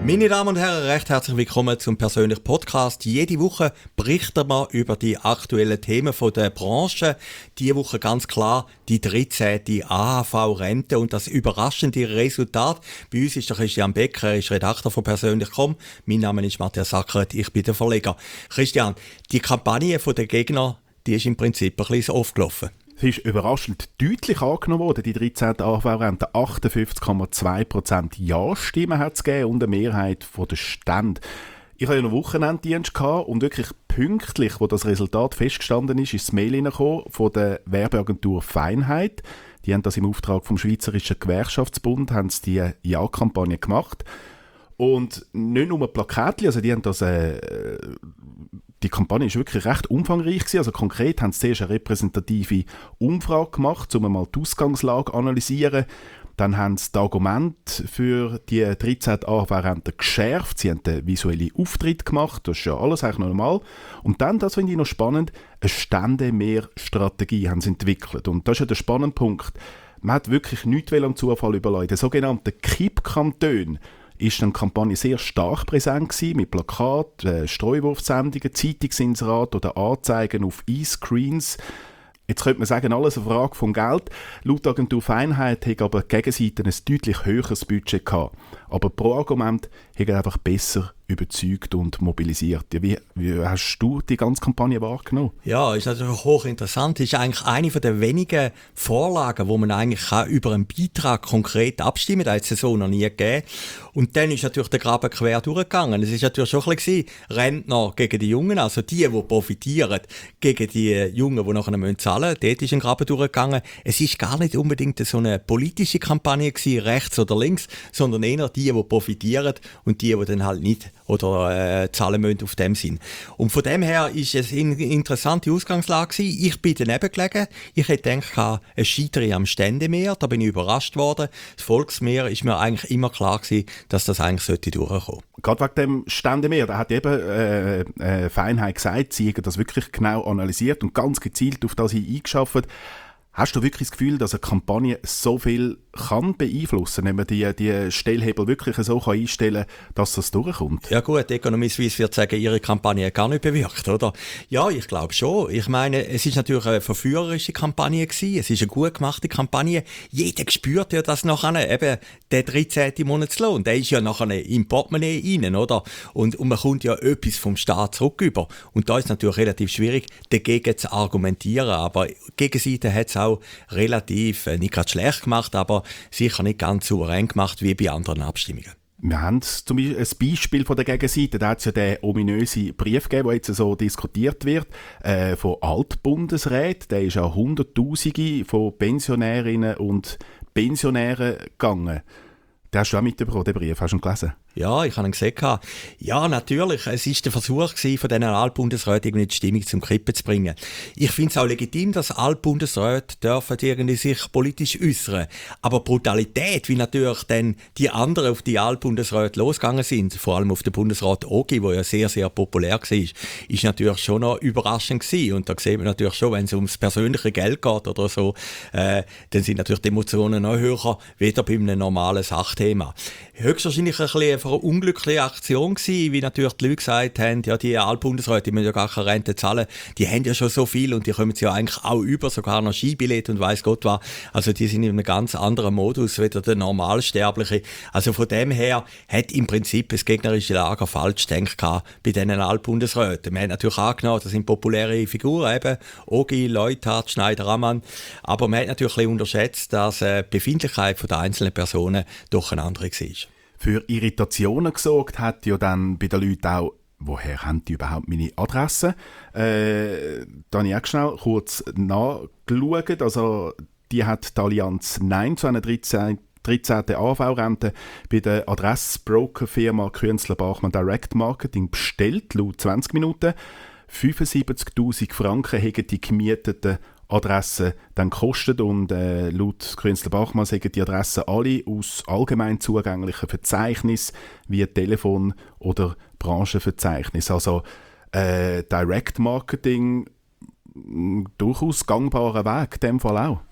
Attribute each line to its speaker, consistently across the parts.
Speaker 1: Meine Damen und Herren, recht herzlich willkommen zum persönlichen Podcast. Jede Woche berichten wir über die aktuellen Themen der Branche. Diese Woche ganz klar die 13. AHV-Rente und das überraschende Resultat. Bei uns ist der Christian Becker, er ist Redakteur von Persönlich.com. Mein Name ist Matthias Sackert, ich bin der Verleger. Christian, die Kampagne der Gegner, die ist im Prinzip ein bisschen aufgelaufen.
Speaker 2: Sie ist überraschend deutlich angenommen worden, die 13. AHV-Rente. 58,2% Ja-Stimmen hat es gegeben und eine Mehrheit der Stände. Ich hatte ja noch Wochenenddienst und wirklich pünktlich, wo das Resultat festgestanden ist das Mail reingekommen von der Werbeagentur Feinheit. Die haben das im Auftrag vom Schweizerischen Gewerkschaftsbund, haben sie die Ja-Kampagne gemacht. Und nicht nur ein Plakatchen, also die haben das... Die Kampagne war wirklich recht umfangreich gewesen. Also konkret haben sie zuerst eine repräsentative Umfrage gemacht, um mal die Ausgangslage zu analysieren. Dann haben sie das Argument für die 13. AHV-Rente geschärft. Sie haben den visuellen Auftritt gemacht. Das ist ja alles eigentlich normal. Und dann, das finde ich noch spannend, eine Stände-mehr-Strategie haben sie entwickelt. Und das ist ja der spannende Punkt. Man hat wirklich nichts am Zufall überlassen. Der sogenannte Kippkanton ist dann die Kampagne sehr stark präsent gewesen, mit Plakaten, Streuwurfsendungen, Zeitungsinserate oder Anzeigen auf E-Screens. Jetzt könnte man sagen, alles eine Frage vom Geld. Laut Agentur Feinheit hat aber die Gegenseite ein deutlich höheres Budget gehabt. Aber pro Argument hat einfach besser überzeugt und mobilisiert. Wie hast du die ganze Kampagne wahrgenommen?
Speaker 1: Ja, ist natürlich hochinteressant. Ist eigentlich eine der wenigen Vorlagen, wo man eigentlich über einen Beitrag konkret abstimmen kann. Das hat es so noch nie gegeben. Und dann ist natürlich der Graben quer durchgegangen. Es ist natürlich schon ein bisschen Rentner gegen die Jungen, also die profitieren, gegen die Jungen, die nachher zahlen müssen. Dort ist ein Graben durchgegangen. Es ist gar nicht unbedingt so eine politische Kampagne gewesen, rechts oder links, sondern eher die profitieren und die dann halt nicht oder zahlen müssen auf dem Sinn. Und von dem her ist es eine interessante Ausgangslage gewesen. Ich bin daneben gelegen. Ich hätte gedacht, es scheitere am Ständemeer. Da bin ich überrascht worden. Das Volksmeer ist mir eigentlich immer klar gewesen, dass das eigentlich durchkommen sollte.
Speaker 2: Gerade wegen dem Ständemeer, da hat eben Feinheit gesagt, sie haben das wirklich genau analysiert und ganz gezielt auf das eingeschafft. Hast du wirklich das Gefühl, dass eine Kampagne so viel kann beeinflussen, wenn man die Stellhebel wirklich so einstellen kann, dass das durchkommt?
Speaker 1: Ja gut, Economy Suisse wird sagen, ihre Kampagne hat gar nicht bewirkt, oder? Ja, ich glaube schon. Ich meine, es ist natürlich eine verführerische Kampagne gewesen. Es ist eine gut gemachte Kampagne. Jeder spürt ja, dass nachher eben der 13. Monatslohn, der ist ja nachher im Portemonnaie rein, oder? Und man kommt ja etwas vom Staat zurück über. Und da ist es natürlich relativ schwierig, dagegen zu argumentieren. Aber die Gegenseite hat es auch relativ, nicht gerade schlecht gemacht, aber sicher nicht ganz souverän gemacht wie bei anderen Abstimmungen.
Speaker 2: Wir haben zum Beispiel ein Beispiel von der Gegenseite, da hat es ja den ominösen Brief gegeben, der jetzt so diskutiert wird, von Altbundesräten. Der ist an Hunderttausende von Pensionärinnen und Pensionären gegangen. Den hast du auch mitbekommen, den Brief, hast du ihn gelesen?
Speaker 1: Ja, ich habe ihn gesehen. Ja, natürlich. Es war der Versuch von diesen Altbundesräten, die Stimmung zum Kippen zu bringen. Ich finde es auch legitim, dass Altbundesräte dürfen irgendwie sich politisch äußern. Aber Brutalität, wie natürlich dann die anderen auf die Altbundesräte losgegangen sind, vor allem auf den Bundesrat Ogi, der ja sehr, sehr populär war, ist natürlich schon noch überraschend gewesen. Und da sieht man natürlich schon, wenn es ums persönliche Geld geht oder so, dann sind natürlich die Emotionen noch höher, weder bei einem normalen Sachthema. Höchstwahrscheinlich ein bisschen eine unglückliche Aktion gewesen, wie natürlich die Leute gesagt haben, ja, die Altbundesräte, die müssen ja gar keine Rente zahlen, die haben ja schon so viel und die kommen ja eigentlich auch über, sogar noch Skibillett und weiss Gott was. Also die sind in einem ganz anderen Modus wie der Normalsterbliche. Also von dem her hat im Prinzip das gegnerische Lager falsch gedacht bei diesen Altbundesräten. Man hat natürlich angenommen, das sind populäre Figuren, eben Ogi, Leuthard, Schneider-Ammann, aber man hat natürlich ein bisschen unterschätzt, dass die Befindlichkeit der einzelnen Personen doch eine andere war.
Speaker 2: Für Irritationen gesorgt hat ja dann bei den Leuten auch, woher haben die überhaupt meine Adresse? Da habe ich auch schnell kurz nachgeschaut. Also, die hat die Allianz Nein zu einer 13. AHV-Rente bei der Adressbroker-Firma Künzler-Bachmann Direct Marketing bestellt, laut 20 Minuten. 75'000 Franken haben die gemieteten Adressen dann gekostet und laut Künzler-Bachmann sagen die Adressen alle aus allgemein zugänglichen Verzeichnissen wie Telefon- oder Branchenverzeichnis. Also Direct Marketing durchaus gangbarer Weg, in dem Fall auch.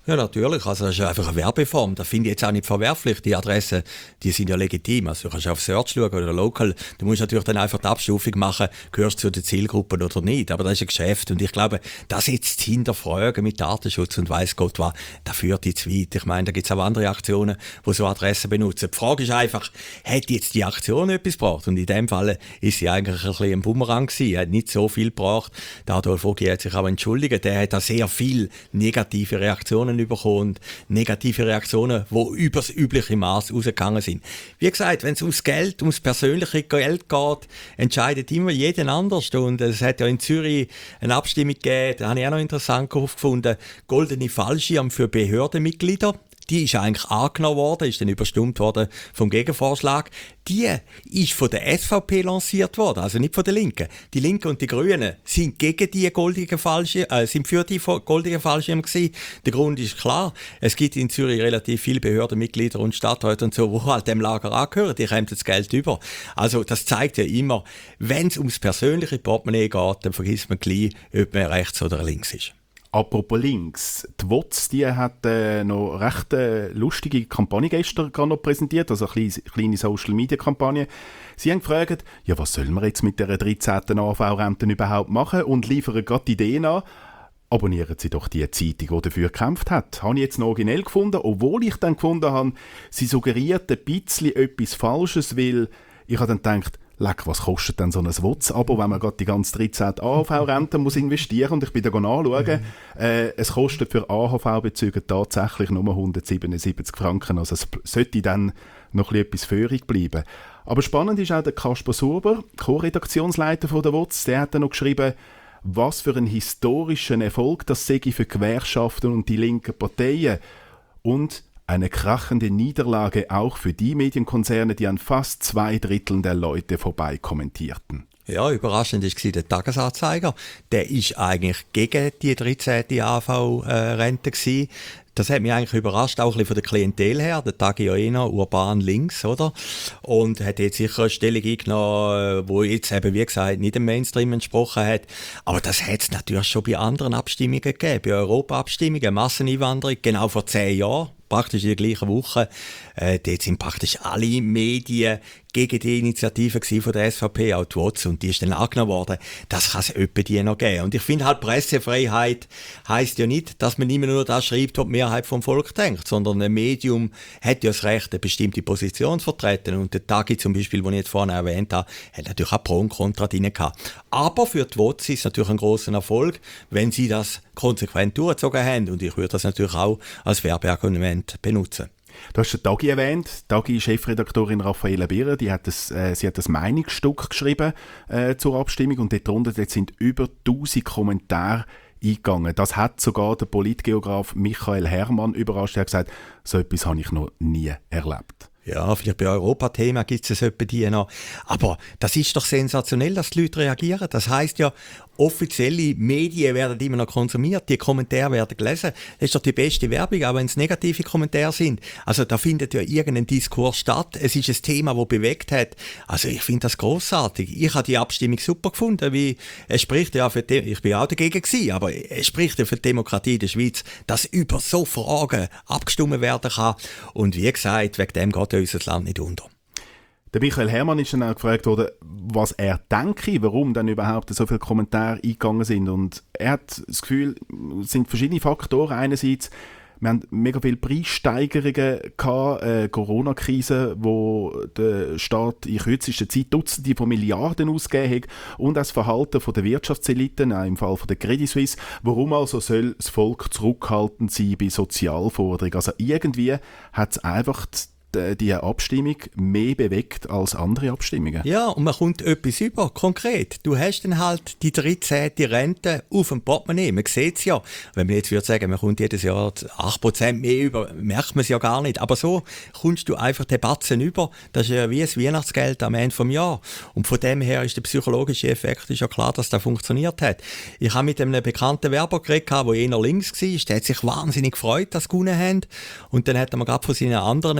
Speaker 1: Ja, natürlich. Also das ist einfach eine Werbeform. Das finde ich jetzt auch nicht verwerflich. Die Adressen, die sind ja legitim. Also du kannst auf Search schauen oder Local. Du musst natürlich dann einfach die Abstufung machen, gehörst du zu den Zielgruppen oder nicht. Aber das ist ein Geschäft. Und ich glaube, das jetzt zu hinterfragen mit Datenschutz und weiss Gott was, das führt jetzt weit. Ich meine, da gibt es auch andere Aktionen, die so Adressen benutzen. Die Frage ist einfach, hat jetzt die Aktion etwas gebracht? Und in dem Fall ist sie eigentlich ein bisschen ein Bumerang gewesen. Er hat nicht so viel gebracht. Der Adolf Ogi hat sich auch entschuldigt. Der hat da sehr viel negative Reaktionen bekommen, negative Reaktionen, die über das übliche Maß rausgegangen sind. Wie gesagt, wenn es ums Geld, ums persönliche Geld geht, entscheidet immer jeden anders. Und es hat ja in Zürich eine Abstimmung gegeben, da habe ich auch noch interessant gefunden, goldene Fallschirm für Behördenmitglieder. Die ist eigentlich angenommen worden, ist dann überstimmt worden vom Gegenvorschlag. Die ist von der SVP lanciert worden, also nicht von der Linken. Die Linken und die Grünen sind gegen die goldigen Fallschirme, sind für die goldigen Fallschirme gewesen. Der Grund ist klar. Es gibt in Zürich relativ viele Behördenmitglieder und Stadträte und so, die halt dem Lager angehören. Die kommen das Geld über. Also das zeigt ja immer, wenn es ums persönliche Portemonnaie geht, dann vergisst man gleich, ob man rechts oder links ist.
Speaker 2: Apropos links, die WOTS, die hat noch recht lustige Kampagne gestern noch präsentiert, also eine kleine Social-Media-Kampagne. Sie haben gefragt, ja, was sollen wir jetzt mit der 13. AV-Rente überhaupt machen und liefern gerade die Ideen an. Abonnieren Sie doch die Zeitung, die dafür gekämpft hat. Habe ich jetzt noch originell gefunden, obwohl ich dann gefunden habe, sie suggeriert ein bisschen etwas Falsches, weil ich habe dann gedacht, leck, was kostet denn so ein WOTS-Abo, wenn man gerade die ganze 13. AHV-Rente muss investieren? Und ich bin da nachschauen. Es kostet für AHV-Bezüger tatsächlich nur 177 Franken. Also es sollte dann noch etwas föhrig bleiben. Aber spannend ist auch der Kasper Surber, Co-Redaktionsleiter der WOTS. Der hat dann noch geschrieben, was für einen historischen Erfolg das sei für Gewerkschaften und die linken Parteien. Und eine krachende Niederlage auch für die Medienkonzerne, die an fast 2/3 der Leute vorbei kommentierten.
Speaker 1: Ja, überraschend war der Tagesanzeiger. Der ist eigentlich gegen die 13. AV-Rente gewesen. Das hat mich eigentlich überrascht, auch ein bisschen von der Klientel her. Der Tag ja eh noch urban links, oder? Und hat jetzt sicher eine Stellung eingenommen, die jetzt eben, wie gesagt, nicht dem Mainstream entsprochen hat. Aber das hat es natürlich schon bei anderen Abstimmungen gegeben. Bei Europa-Abstimmungen, Masseneinwanderung, genau vor 10 Jahren. Praktisch in der gleichen Woche. Dort sind praktisch alle Medien gegen die Initiative von der SVP, auch die WOTS, und die ist dann angenommen worden. Das kann es öppe die noch geben. Und ich finde halt, Pressefreiheit heisst ja nicht, dass man immer nur das schreibt, was die Mehrheit vom Volk denkt, sondern ein Medium hat ja das Recht, eine bestimmte Position zu vertreten. Und der Tagi zum Beispiel, den ich jetzt vorhin erwähnt habe, hat natürlich auch Pro und Contra drin gehabt. Aber für die WOTS ist es natürlich ein grosser Erfolg, wenn sie das konsequent durchgezogen haben. Und ich würde das natürlich auch als Werbeargument benutzen.
Speaker 2: Du hast den Tagi erwähnt. Tagi-Chefredaktorin Raffaela Birrer, sie hat das Meinungsstück geschrieben zur Abstimmung und darunter sind über 1000 Kommentare eingegangen. Das hat sogar der Politgeograf Michael Herrmann überrascht. Er hat gesagt, so etwas habe ich noch nie erlebt.
Speaker 1: Ja, vielleicht bei Europa-Thema gibt es etwa die noch. Aber das ist doch sensationell, dass die Leute reagieren. Das heisst ja, offizielle Medien werden immer noch konsumiert, die Kommentare werden gelesen. Das ist doch die beste Werbung, auch wenn es negative Kommentare sind. Also da findet ja irgendein Diskurs statt. Es ist ein Thema, das bewegt hat. Also ich finde das grossartig. Ich habe die Abstimmung super gefunden, wie es spricht ja für ich bin auch dagegen gewesen, aber es spricht ja für die Demokratie in der Schweiz, dass über so Fragen abgestimmt werden kann. Und wie gesagt, wegen dem geht ja unser Land nicht unter.
Speaker 2: Der Michael Herrmann ist dann auch gefragt worden, was er denke, warum dann überhaupt so viele Kommentare eingegangen sind. Und er hat das Gefühl, es sind verschiedene Faktoren. Einerseits, wir haben mega viele Preissteigerungen gehabt, Corona-Krise, wo der Staat in kürzester Zeit Dutzende von Milliarden ausgegeben hat, und das Verhalten der Wirtschaftseliten, auch im Fall der Credit Suisse. Warum also soll das Volk zurückhaltend sein bei Sozialforderungen? Also irgendwie hat es einfach die Abstimmung mehr bewegt als andere Abstimmungen.
Speaker 1: Ja, und man kommt etwas über, konkret. Du hast dann halt die 13. Rente auf dem Portemonnaie. Man sieht es ja. Wenn man jetzt würde sagen, man kommt jedes Jahr 8% mehr über, merkt man es ja gar nicht. Aber so kommst du einfach den Batzen über. Das ist ja wie ein Weihnachtsgeld am Ende des Jahres. Und von dem her ist der psychologische Effekt ist ja klar, dass das funktioniert hat. Ich habe mit einem bekannten Werber geredet, der eher links war. Der hat sich wahnsinnig gefreut, dass sie gewonnen haben. Und dann hat er mir gerade von seinen anderen Werberfreunden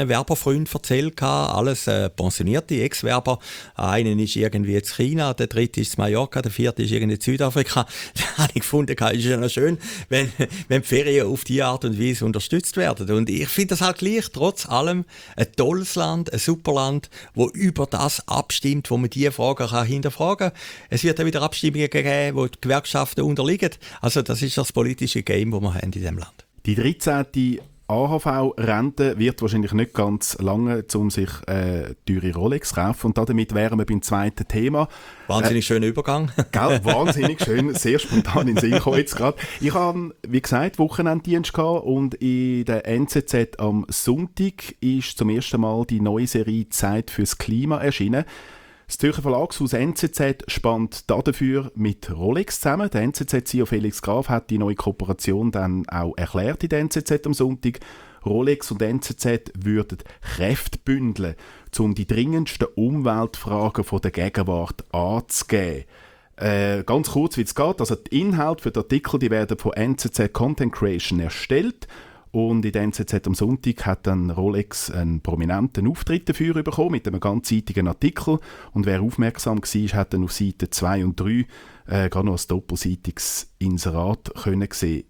Speaker 1: Freunde erzählt, alles pensionierte Ex-Werber. Einer ist irgendwie in China, der dritte ist in Mallorca, der vierte ist irgendwie in Südafrika. Da habe ich gefunden, ist ja noch schön, wenn die Ferien auf diese Art und Weise unterstützt werden. Und ich finde das halt gleich, trotz allem, ein tolles Land, ein super Land, wo über das abstimmt, wo man diese Fragen hinterfragen kann. Es wird auch wieder Abstimmungen geben, wo die Gewerkschaften unterliegen. Also das ist das politische Game, das wir haben in diesem Land.
Speaker 2: Die 13. AHV-Rente wird wahrscheinlich nicht ganz lange, um sich teure Rolex zu kaufen. Und damit wären wir beim zweiten Thema.
Speaker 1: Wahnsinnig schöner Übergang.
Speaker 2: Gell, wahnsinnig schön, sehr spontan in den Sinn gekommen jetzt gerade. Ich habe, wie gesagt, Wochenenddienst gehabt und in der NZZ am Sonntag ist zum ersten Mal die neue Serie «Zeit fürs Klima» erschienen. Das Zürcher Verlagshaus NZZ spannt dafür mit Rolex zusammen. Der NZZ-CEO Felix Graf hat die neue Kooperation dann auch erklärt in der NZZ am Sonntag. Rolex und NZZ würden Kräfte bündeln, um die dringendsten Umweltfragen der Gegenwart anzugehen. Ganz kurz, wie es geht. Also die Inhalte für die Artikel die werden von NZZ Content Creation erstellt. Und in der NZZ am Sonntag hat dann Rolex einen prominenten Auftritt dafür bekommen, mit einem ganz zeitigen Artikel. Und wer aufmerksam war, hat dann auf Seite 2 und 3 gerade noch ein doppelseitiges Inserat können sehen.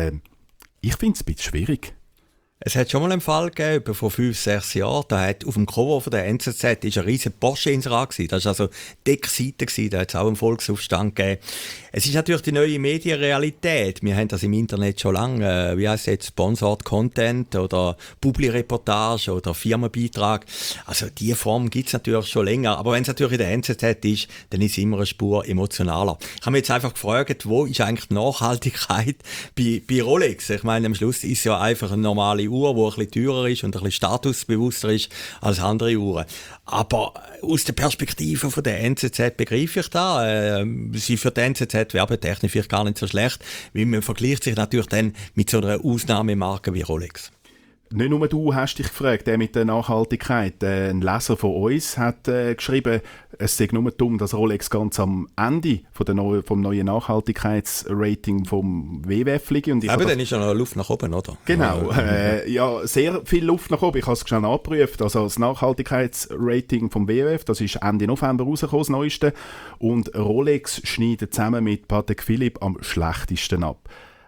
Speaker 2: Ich finde es ein bisschen schwierig.
Speaker 1: Es hat schon mal einen Fall gegeben, vor 5-6 Jahren, da hat auf dem Cover von der NZZ ist ein riesen Porsche-Inserat gewesen. Das war also die Seite gewesen, da hat es auch einen Volksaufstand gegeben. Es ist natürlich die neue Medienrealität. Wir haben das im Internet schon lange, wie heisst es jetzt, Sponsored Content oder Publi-Reportage oder Firmenbeitrag. Also diese Form gibt es natürlich schon länger, aber wenn es natürlich in der NZZ ist, dann ist es immer eine Spur emotionaler. Ich habe mich jetzt einfach gefragt, wo ist eigentlich die Nachhaltigkeit bei Rolex? Ich meine, am Schluss ist es ja einfach eine normale Uhr, die ein bisschen teurer ist und ein bisschen statusbewusster ist als andere Uhren. Aber aus der Perspektive von der NZZ begreife ich da. Sie für die NZZ werbetechnisch vielleicht gar nicht so schlecht, weil man vergleicht sich natürlich dann mit so einer Ausnahmemarke wie Rolex.
Speaker 2: Nicht nur du hast dich gefragt, der mit der Nachhaltigkeit. Ein Leser von uns hat geschrieben, es sei nur dumm, dass Rolex ganz am Ende vom neuen Nachhaltigkeitsrating vom WWF liegt. Und
Speaker 1: aber dann ist ja noch Luft nach oben, oder?
Speaker 2: Genau, ja, sehr viel Luft nach oben. Ich habe es schon angeprüft. Also das Nachhaltigkeitsrating vom WWF, das ist Ende November rausgekommen, das neueste. Und Rolex schneidet zusammen mit Patek Philippe am schlechtesten ab.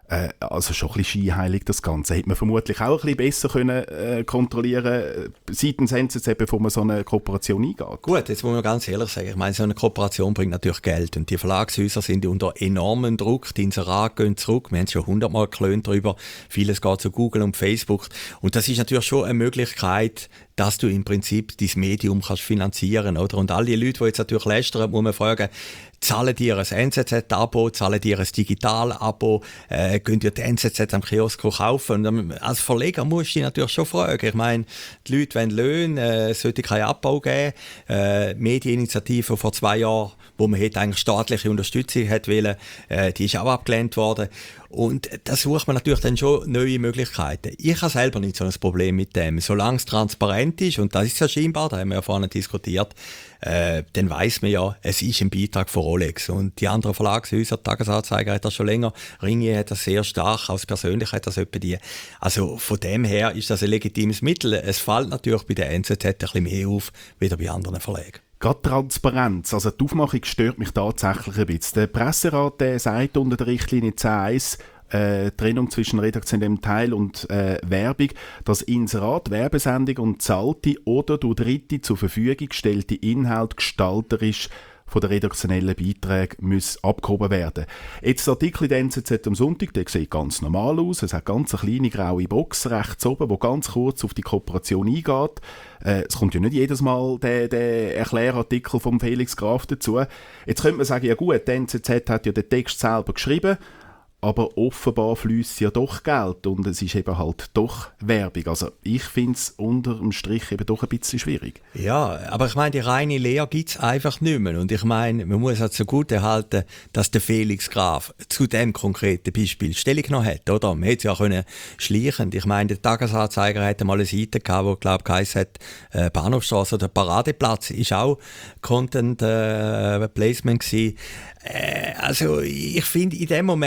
Speaker 2: Also schon ein bisschen scheinheilig das Ganze. Hätte man vermutlich auch ein bisschen besser können, kontrollieren seitens NZZ, bevor man so eine Kooperation eingeht.
Speaker 1: Gut, jetzt muss man ganz ehrlich sagen, ich meine, so eine Kooperation bringt natürlich Geld und die Verlagshäuser sind unter enormem Druck, die Inserate gehen zurück, wir haben es schon 100-mal geklönt darüber, vieles geht zu Google und Facebook und das ist natürlich schon eine Möglichkeit, dass du im Prinzip dein Medium kannst finanzieren, oder? Und all die Leute, die jetzt natürlich lästern, muss man fragen, zahlen die ein NZZ-Abo, zahlen die ein Digital-Abo, gehen die NZZ am Kiosk kaufen? Und als Verleger musst du dich natürlich schon fragen. Ich meine, die Leute wollen Löhne, es sollte keinen Abbau geben. Medieninitiative vor 2 Jahren, wo man eigentlich staatliche Unterstützung hätte wollen, die ist auch abgelehnt worden. Und da sucht man natürlich dann schon neue Möglichkeiten. Ich habe selber nicht so ein Problem mit dem. Solange es transparent ist, und das ist ja scheinbar, da haben wir ja vorhin diskutiert, dann weiss man ja, es ist ein Beitrag von Rolex. Und die anderen Verlagshäuser, Tagesanzeiger hat das schon länger, Ringier hat das sehr stark, als persönlich hat das etwa die. Also von dem her ist das ein legitimes Mittel. Es fällt natürlich bei der NZZ ein bisschen mehr auf, wie bei anderen Verlagen.
Speaker 2: Gerade Transparenz, also die Aufmachung stört mich tatsächlich ein bisschen. Der Presserat sagt unter der Richtlinie 10.1, Trennung zwischen redaktionellem Teil und Werbung, dass Inserat, Werbesendung und zahlte oder durch Dritte zur Verfügung gestellte Inhalte gestalterisch von den redaktionellen Beiträgen muss abgehoben werden. Jetzt der Artikel in der NZZ am Sonntag, der sieht ganz normal aus. Es hat ganz eine kleine graue Box rechts oben, die ganz kurz auf die Kooperation eingeht. Es kommt ja nicht jedes Mal der Erklärartikel von Felix Graf dazu. Jetzt könnte man sagen, ja gut, die NZZ hat ja den Text selber geschrieben, aber offenbar fließt ja doch Geld und es ist eben halt doch Werbung. Also ich finde es unter dem Strich eben doch ein bisschen schwierig.
Speaker 1: Ja, aber ich meine, die reine Lehre gibt es einfach nicht mehr. Und ich meine, man muss halt so gut erhalten, dass der Felix Graf zu dem konkreten Beispiel Stellung genommen hat, oder? Man hätte es ja können schleichend. Ich meine, der Tagesanzeiger hatte mal eine Seite gehabt, wo, glaube ich, geheißen hat, Bahnhofstrasse oder Paradeplatz ist auch Content Placement gewesen. Also ich finde, in dem Moment, wenn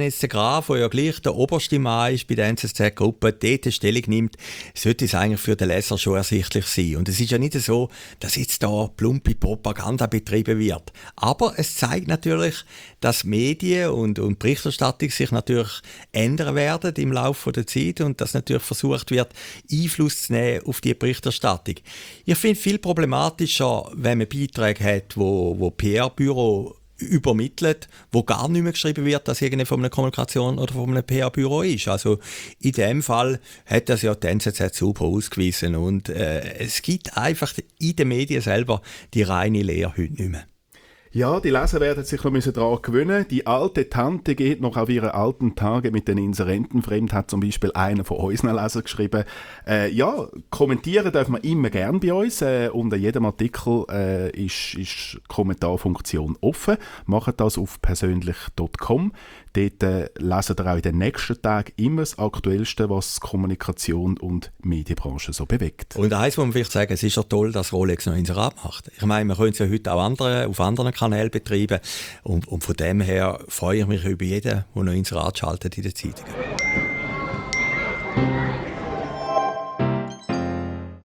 Speaker 1: Ernest de Graaf, der ja gleich der oberste Mann ist bei der NZZ-Gruppe, dort Stellung nimmt, sollte es eigentlich für den Leser schon ersichtlich sein. Und es ist ja nicht so, dass jetzt da plumpe Propaganda betrieben wird. Aber es zeigt natürlich, dass Medien und Berichterstattung sich natürlich ändern werden im Laufe der Zeit und dass natürlich versucht wird, Einfluss zu nehmen auf die Berichterstattung. Ich finde es viel problematischer, wenn man Beiträge hat, wo PR-Büro übermittelt, wo gar nicht mehr geschrieben wird, dass irgendeine von einer Kommunikation oder von einem PR-Büro ist. Also in dem Fall hat das ja die NZZ super ausgewiesen und es gibt einfach in den Medien selber die reine Lehre heute nicht mehr.
Speaker 2: Ja, die Leser werden sich noch daran gewöhnen. Die alte Tante geht noch auf ihre alten Tage mit den Inserenten fremd, hat zum Beispiel einer von unseren Lesern geschrieben. Kommentieren dürfen wir immer gern bei uns. Unter jedem Artikel ist Kommentarfunktion offen. Macht das auf persönlich.com. Dort lesen ihr auch in den nächsten Tagen immer das Aktuellste, was Kommunikation und Medienbranche so bewegt.
Speaker 1: Und eins muss man vielleicht sagen, es ist ja toll, dass Rolex noch Inserat macht. Ich meine, wir können es ja heute auch auf anderen Kanälen betreiben. Und von dem her freue ich mich über jeden, der noch Inserat schaltet in den Zeitungen.